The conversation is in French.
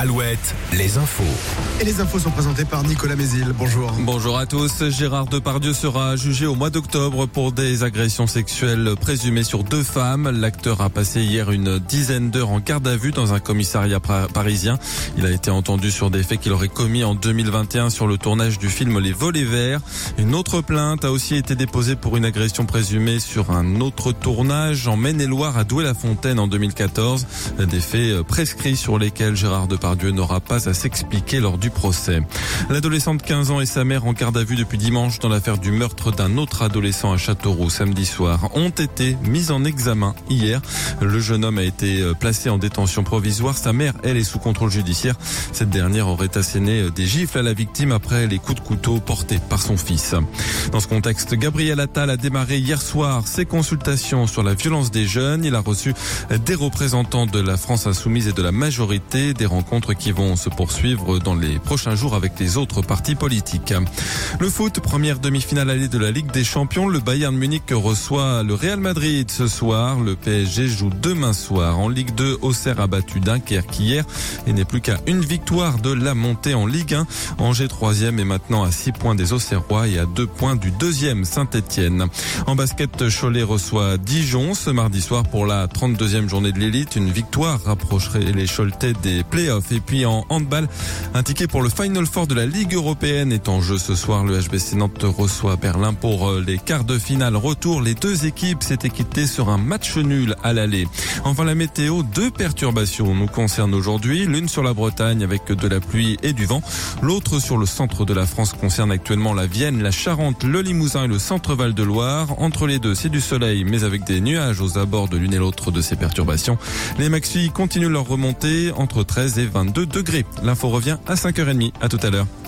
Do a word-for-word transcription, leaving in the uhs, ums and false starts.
Alouette, les infos. Et les infos sont présentées par Nicolas Mézil. Bonjour. Bonjour à tous. Gérard Depardieu sera jugé au mois d'octobre pour des agressions sexuelles présumées sur deux femmes. L'acteur a passé hier une dizaine d'heures en garde à vue dans un commissariat parisien. Il a été entendu sur des faits qu'il aurait commis en deux mille vingt et un sur le tournage du film Les Volets Verts. Une autre plainte a aussi été déposée pour une agression présumée sur un autre tournage en Maine-et-Loire à Douai-la-Fontaine en deux mille quatorze. Des faits prescrits sur lesquels Gérard Depardieu n'aura pas à s'expliquer lors du procès. L'adolescent de quinze ans et sa mère en garde à vue depuis dimanche dans l'affaire du meurtre d'un autre adolescent à Châteauroux samedi soir ont été mis en examen hier. Le jeune homme a été placé en détention provisoire. Sa mère, elle, est sous contrôle judiciaire. Cette dernière aurait asséné des gifles à la victime après les coups de couteau portés par son fils. Dans ce contexte, Gabriel Attal a démarré hier soir ses consultations sur la violence des jeunes. Il a reçu des représentants de la France insoumise et de la majorité, des rencontres qui vont se poursuivre dans les prochains jours avec les autres partis politiques. Le foot, première demi-finale allée de la Ligue des Champions. Le Bayern Munich reçoit le Real Madrid ce soir. Le P S G joue demain soir. En Ligue deux, Auxerre a battu Dunkerque hier et n'est plus qu'à une victoire de la montée en Ligue un. Angers troisième est maintenant à six points des Auxerrois et à deux points du deuxième Saint-Etienne. En basket, Cholet reçoit Dijon ce mardi soir pour la trente-deuxième journée de l'élite. Une victoire rapprocherait les Choletais des playoffs. Et puis en handball, un ticket pour le Final Four de la Ligue européenne est en jeu ce soir. Le H B C Nantes reçoit Berlin pour les quarts de finale retour. Les deux équipes s'étaient quittées sur un match nul à l'aller. Enfin la météo, deux perturbations nous concernent aujourd'hui. L'une sur la Bretagne avec de la pluie et du vent. L'autre sur le centre de la France concerne actuellement la Vienne, la Charente, le Limousin et le centre-Val de Loire. Entre les deux, c'est du soleil mais avec des nuages aux abords de l'une et l'autre de ces perturbations. Les maxi continuent leur remontée entre treize et vingt-deux degrés. L'info revient à cinq heures trente. À tout à l'heure.